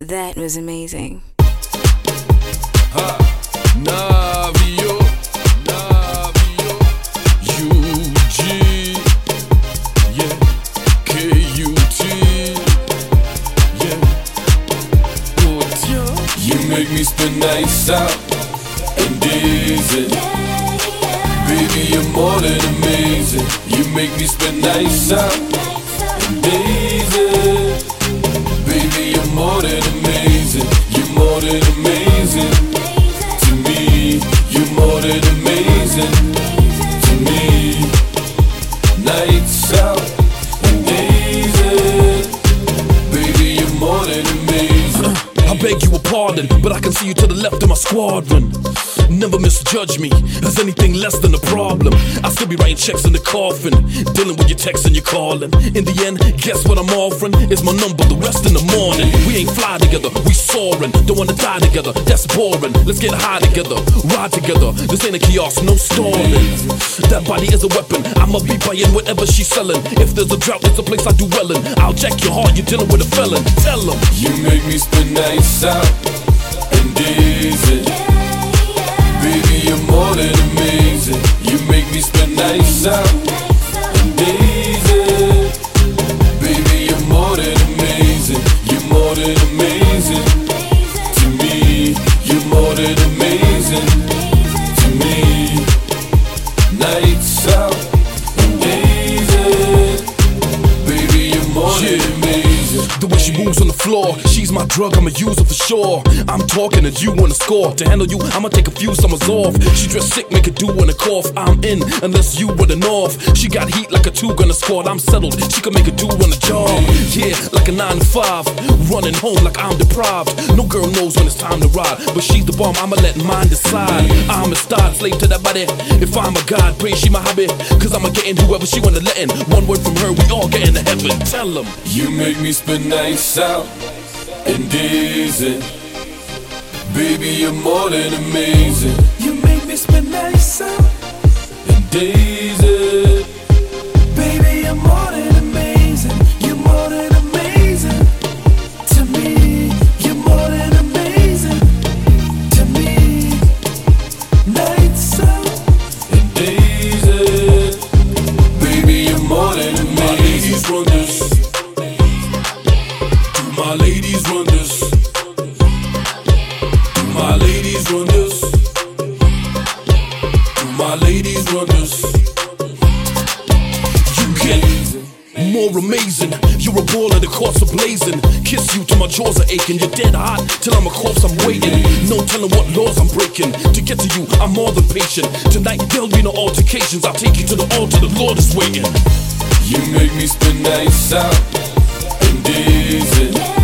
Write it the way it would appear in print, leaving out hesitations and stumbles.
That was amazing. Navio, UG, yeah, KUT, yeah, you make me spend nights out and days in. Baby, you're more than amazing. You make me spend nights out and days in. Baby, you're more than amazing. You're more than amazing to me. You're more than amazing to me. Nights out and days in. Baby, you're more than amazing. I beg you a pardon, but I can see you to the left of my squadron. Never misjudge me as anything less than a problem. I still be writing checks in the coffin, dealing with your texts and your calling. In the end, guess what I'm offering? Is my number, the rest in the morning. We ain't fly together, we soaring. Don't wanna die together, that's boring. Let's get high together, ride together. This ain't a kiosk, no stalling. That body is a weapon, I'ma be buying whatever she's selling. If there's a drought, it's a place I do well in. I'll check your heart, you're dealing with a felon. Tell them. You make me spend nights out and days in. Baby, you're more than amazing. You make me spend nights out and days in. Baby, you're more than amazing. You're more than amazing to me. You're more than amazing to me. Nights out and days in. Baby, you're more than amazing. The way she moves on the floor, she's my drug, I'ma use her for sure. I'm talking and you wanna score. To handle you, I'ma take a few summers off. She dressed sick, make it do when a cough. I'm in, unless you were the north. She got heat like a 2-gunner squad. I'm settled, she can make it do on the job. Yeah, like a 9 to 5, running home like I'm deprived. No girl knows when it's time to ride, but she's the bomb, I'ma let mine decide. I'm a star, slave to that body. If I'm a god, pray she my hobby. Cause I'ma get in whoever she wanna let in. One word from her, we all get into heaven. Tell them. You make me spend nights out and days in. Baby, you're more than amazing. You make me spend nights out and days in. Baby, you're more than amazing. You're more than amazing to me. You're more than amazing to me. Nights out and days in. Baby, you're more than amazing. My ladies run this. Do my ladies run this? Do my ladies run this? Do my ladies run this? You get more amazing. You're a baller, the courts are blazing. Kiss you till my jaws are aching. You're dead hot till I'm a corpse, I'm waiting. No telling what laws I'm breaking. To get to you, I'm more than patient. Tonight there'll be no altercations. I'll take you to the altar, the Lord is waiting. You make me spend nights out and days in.